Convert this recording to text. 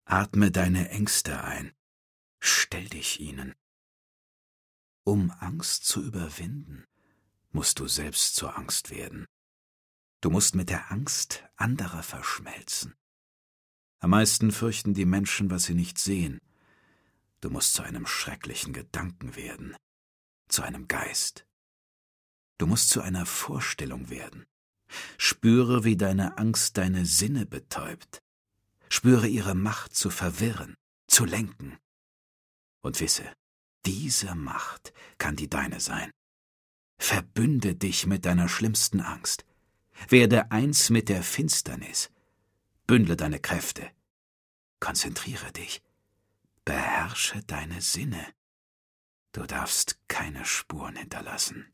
Atme deine Ängste ein. Stell dich ihnen. Um Angst zu überwinden, musst du selbst zur Angst werden. Du musst mit der Angst anderer verschmelzen. Am meisten fürchten die Menschen, was sie nicht sehen. Du musst zu einem schrecklichen Gedanken werden, zu einem Geist. Du musst zu einer Vorstellung werden. Spüre, wie deine Angst deine Sinne betäubt. Spüre ihre Macht zu verwirren, zu lenken. Und wisse, diese Macht kann die deine sein. Verbünde dich mit deiner schlimmsten Angst. Werde eins mit der Finsternis. Bündle deine Kräfte. Konzentriere dich. Beherrsche deine Sinne. Du darfst keine Spuren hinterlassen.